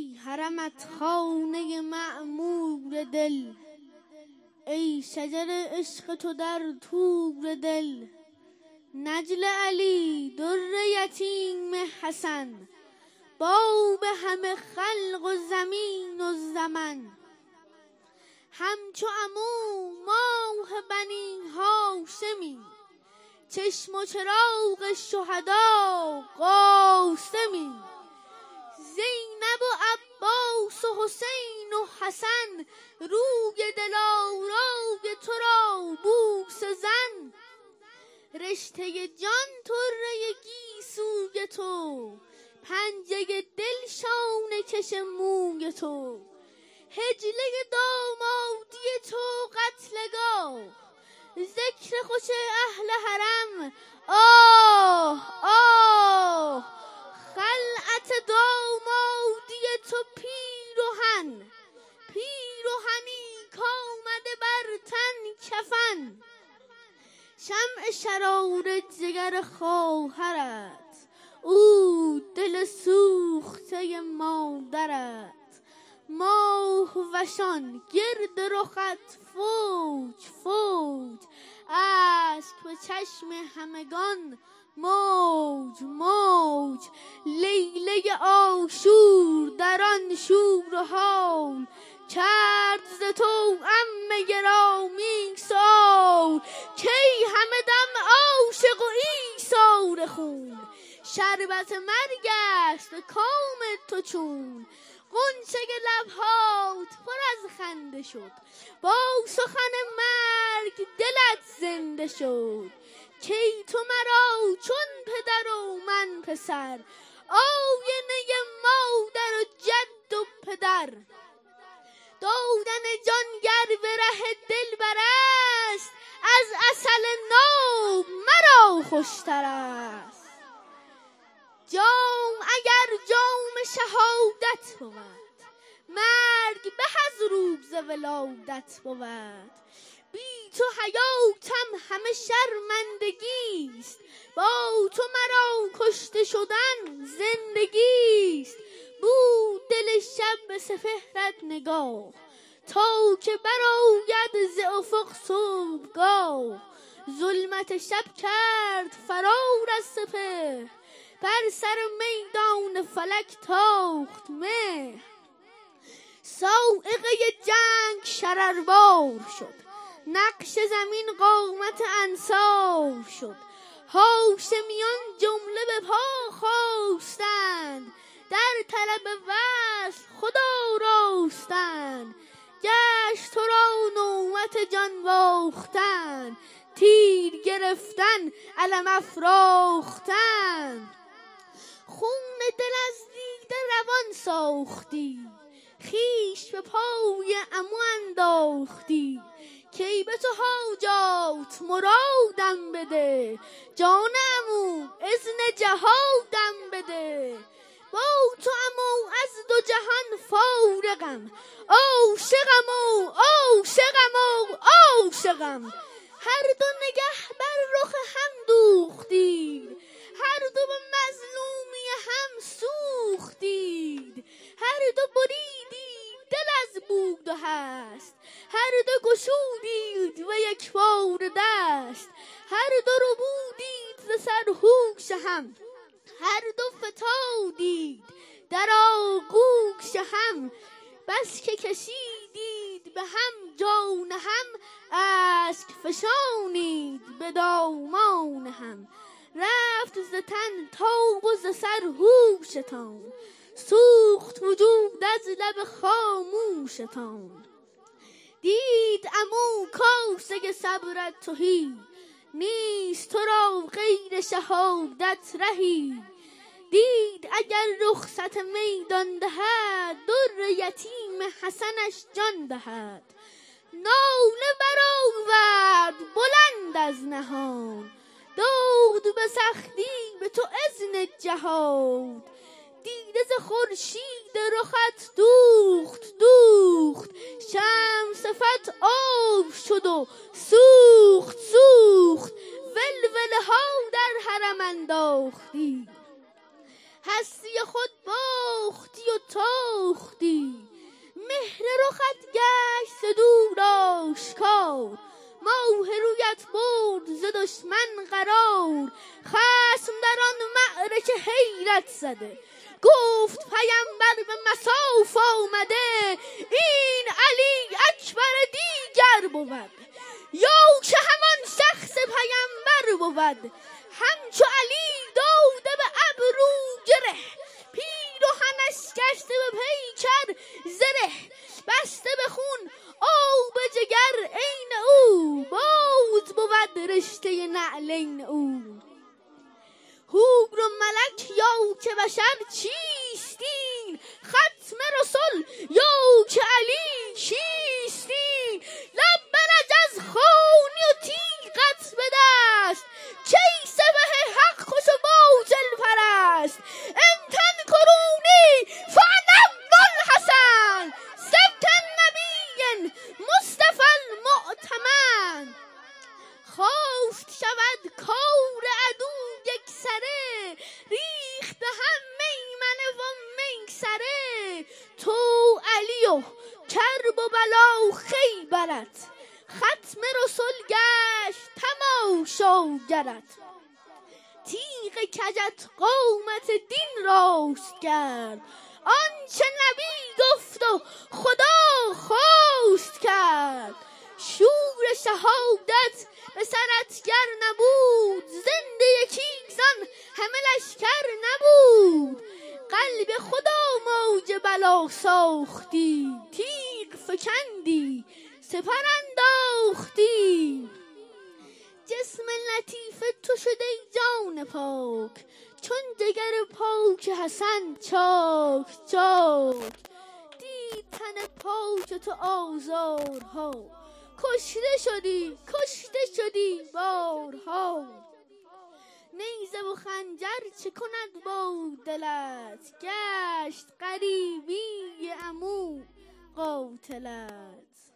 ای حرمت خانه معمور دل، ای شجر عشق تو در طور دل. نجل علی در یتیم حسن، باب همه خلق و زمین و زمن. همچو عمو ماه بنی هاشمی، چشم و چراغ شهدا قاسمی. زینب و عباس و حسین و حسن، روی دلارای تو را بوسه زن. رشته جان طره گیسوی تو، پنجه دل شانه کش موی تو. حجله دامادی تو قتلگاه، ذکر خوش اهل حرم آه آه. خلعت دامادی تو پیرهن، پیرهنی کآمده بر تن کفن. شمع شرار جگر خواهرت، او دل سوخته مادرت. ماه وشان گرد رخت فوج فوج، اشک به چشم همگان موج موج. لیله عاشور در آن شور و حال، کرد ز تو عم گرامی سؤال. کی همه دم عاشق و ایثار خون، شربت مرگ است به کام تو چون. غنچه لبهات پر از خنده شد، با سخن مرگ دلت زنده شد. کی تو مرا چون پدر و من پسر، آینه مادر و جد و پدر. دادن جان گر به ره دلبر است، از عسل ناب مرا خوشتر است. جام اگر جام شهادت بود، مرگ به از روز ولادت بود. بی تو حیاتم همه شرمندگیست، با تو مرا کشته شدن زندگیست. بود دل شب به سپهرت نگاه، تا که برآید ز افق صبحگاه. ظلمت شب کرد فرار از سپهر، بر سر میدان فلک تاخت مهر. صاعقه جنگ شرربار شد، نقش زمین قامت انصار شد. هاشمیان جمله به پا خاستند، در طلب وصل خدا راستند. گشت تو را نوبت جان باختن، تیر گرفتن علم افراختن. خون دل از دیده روان ساختی، خویش به پای عمو انداختی. کی به تو حاجات مرادم بده، جان عمو اذن جهادم بده. با تو عمو از دو جهان فارغم، عاشقم و عاشقم و عاشقم. هر دو نگه بر رخ هم دوختید، هر دو به مظلومی هم سوختید. هر دو بریدید دل از بود و هست، هر دو گشودید و یک بار دست. هر دو ربودید ز سر هوش هم، هر دو فتادید در آغوش هم. بس که کشیدید به هم جان هم، اشک فشانید به دامان هم. رفت ز تن تاب و ز سر هوشتان، سوخت وجود از لب خاموشتان. دید عمو کاسه صبرت تهی، نیست تو را غیر شهادت رهی. دید اگر رخصت میدان دهد، در یتیم حسنش جان دهد. ناله برآورد بلند از نهان، داد به سختی به تو اذن جهاد. دیده ز خورشید رخت دوخت دوخت، شمع صفت آب شد و سوخت سوخت. ولوله ها در حرم انداختی، هستی خود باختی و سوختی. مهر رخت گشت دور آشکار، ماه رویت برد ز دشمن قرار. خصم در آن معرکه حیرت زده، گفت پیمبر به مصاف آمده. این علی اکبر دیگر بود، یا که همان شخص پیمبر بود. همچو علی داده به ابرو گره، پیرهنش گشته به پیکر زره. بسته به خون آب جگر عین او، باز بود رشته نعلین او. حور و ملک یا که بشر چیستین، ختم رسل یا که علی کیستین. لب برج از خوانی و تیغت به دست، کی سپه حق خوش و باطل پرست. امتن کرونی فعنب الحسن، سبت النبی مصطفی المؤتمن. خواست شود کار عدو یک سره، ریخت هم میمنه و میسره. تو علی و کرب و بلا خیبرت، ختم رسل گشت تماشاگرت. تیغ کجت قامت دین راست کرد، آنچه نبی گفت و خدا خواست کرد. شور شهادت به سرت گر نبود، زنده یکی زان همه لشکر نبود. قلب خدا موج بلا ساختی، تیغ فکندی سپر انداختی. جسم لطیف تو شده جان پاک، چون جگر پاک حسن چاک چاک. دید تن پاک تو آزارها، کشته شدی بارها. نیزه و خنجر چه کند با دلت، گشت غریبی عمو قاتلت.